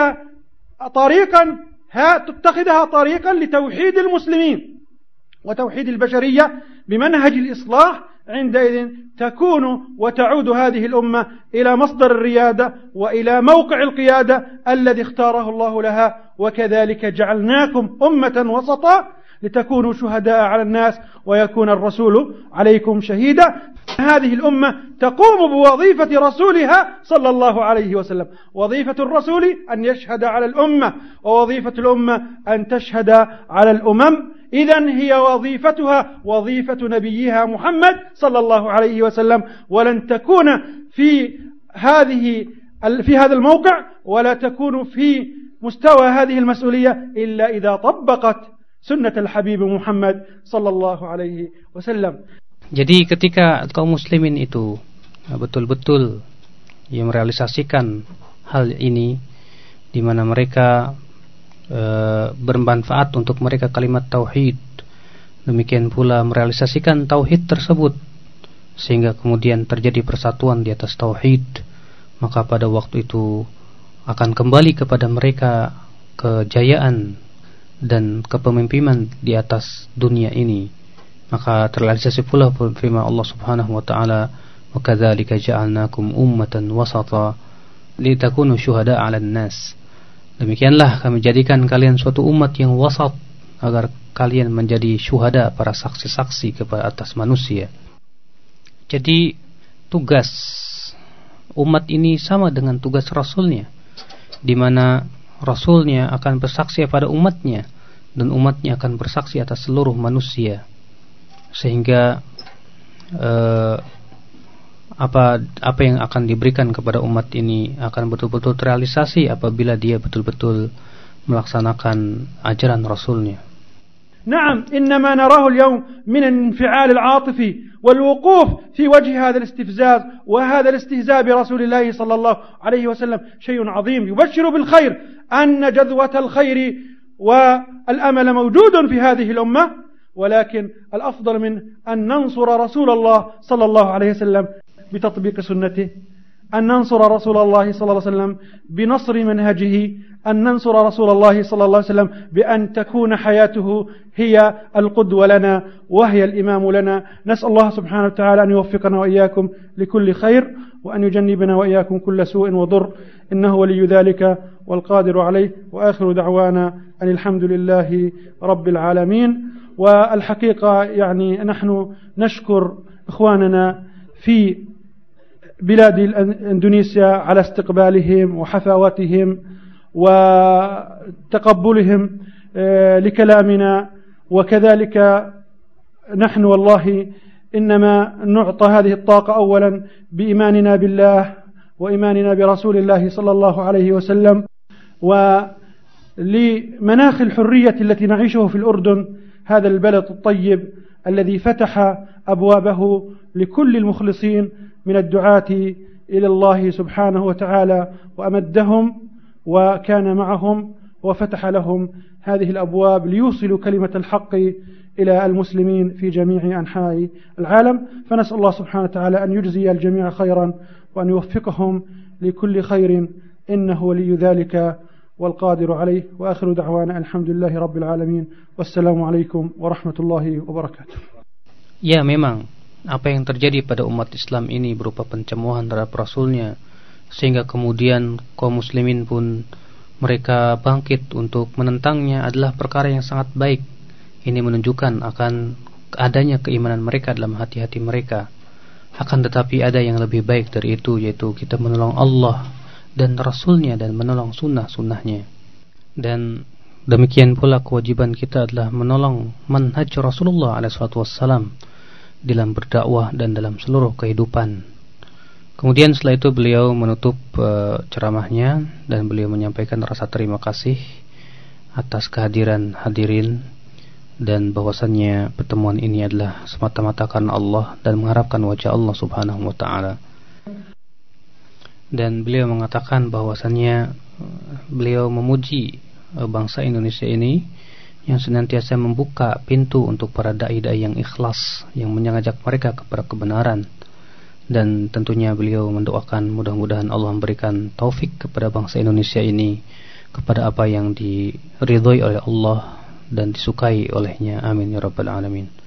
تتخذها طريقا لتوحيد المسلمين وتوحيد البشرية بمنهج الإصلاح، عندئذ تكون وتعود هذه الأمة إلى مصدر الريادة وإلى موقع القيادة الذي اختاره الله لها. وكذلك جعلناكم أمة وسطا لتكونوا شهداء على الناس ويكون الرسول عليكم شهيدا. هذه الأمة تقوم بوظيفة رسولها صلى الله عليه وسلم. وظيفة الرسول أن يشهد على الأمة ووظيفة الأمة أن تشهد على الأمم. إذن هي وظيفتها وظيفة نبيها محمد صلى الله عليه وسلم، ولن تكون في هذا الموقع ولا تكون في مستوى هذه المسؤولية إلا إذا طبقت sunnah al-Habib Muhammad sallallahu alaihi wasallam. Jadi ketika kaum muslimin itu betul-betul yang merealisasikan hal ini, di mana mereka bermanfaat untuk mereka kalimat tauhid, demikian pula merealisasikan tauhid tersebut sehingga kemudian terjadi persatuan di atas tauhid, maka pada waktu itu akan kembali kepada mereka kejayaan dan kepemimpinan di atas dunia ini. Maka terrealisasi pula firman Allah Subhanahu wa taala, wa kadzalika ja'alnakum ummatan wasata litakunu syuhada'a 'alan nas. Demikianlah kami jadikan kalian suatu umat yang wasat agar kalian menjadi syuhada, para saksi-saksi kepada atas manusia. Jadi tugas umat ini sama dengan tugas rasulnya, di mana Rasulnya akan bersaksi pada umatnya dan umatnya akan bersaksi atas seluruh manusia, sehingga apa yang akan diberikan kepada umat ini akan betul-betul terrealisasi apabila dia betul-betul melaksanakan ajaran Rasulnya. نعم، إنما نراه اليوم من الانفعال العاطفي والوقوف في وجه هذا الاستفزاز وهذا الاستهزاء برسول الله صلى الله عليه وسلم شيء عظيم يبشر بالخير، أن جذوة الخير والأمل موجود في هذه الأمة، ولكن الأفضل من أن ننصر رسول الله صلى الله عليه وسلم بتطبيق سنته، أن ننصر رسول الله صلى الله عليه وسلم بنصر منهجه، أن ننصر رسول الله صلى الله عليه وسلم بأن تكون حياته هي القدوة لنا وهي الإمام لنا. نسأل الله سبحانه وتعالى أن يوفقنا وإياكم لكل خير وأن يجنبنا وإياكم كل سوء وضر، إنه ولي ذلك والقادر عليه. وآخر دعوانا أن الحمد لله رب العالمين. والحقيقة يعني نحن نشكر إخواننا في بلاد إندونيسيا على استقبالهم وحفاوتهم وتقبلهم لكلامنا، وكذلك نحن والله إنما نعطى هذه الطاقة أولا بإيماننا بالله وإيماننا برسول الله صلى الله عليه وسلم، ولمناخ الحرية التي نعيشه في الأردن، هذا البلد الطيب الذي فتح أبوابه لكل المخلصين من الدعاة إلى الله سبحانه وتعالى، وأمدهم وكان معهم وفتح لهم هذه الأبواب ليوصلوا كلمة الحق إلى المسلمين في جميع أنحاء العالم. فنسأل الله سبحانه وتعالى أن يجزي الجميع خيرا وأن يوفقهم لكل خير، إنه ولي ذلك والقادر عليه. وآخر دعوانا الحمد لله رب العالمين، والسلام عليكم ورحمة الله وبركاته. Ya, memang apa yang terjadi pada umat Islam ini berupa pencemoohan terhadap Rasulnya, sehingga kemudian kaum muslimin pun mereka bangkit untuk menentangnya adalah perkara yang sangat baik, Ini menunjukkan akan adanya keimanan mereka dalam hati-hati mereka. Akan tetapi ada yang lebih baik dari itu, yaitu kita menolong Allah dan Rasulnya dan menolong sunnah-sunnahnya. Dan demikian pula kewajiban kita adalah menolong manhaj Rasulullah SAW dalam berdakwah dan dalam seluruh kehidupan. Kemudian setelah itu beliau menutup ceramahnya dan beliau menyampaikan rasa terima kasih atas kehadiran hadirin dan bahwasannya pertemuan ini adalah semata-mata karena Allah dan mengharapkan wajah Allah Subhanahu wa taala. Dan beliau mengatakan bahwasannya beliau memuji bangsa Indonesia ini yang senantiasa membuka pintu untuk para dai-dai yang ikhlas, yang mengajak mereka kepada kebenaran. Dan tentunya beliau mendoakan mudah-mudahan Allah memberikan taufik kepada bangsa Indonesia ini kepada apa yang diridhoi oleh Allah dan disukai olehnya. Amin ya rabbal alamin.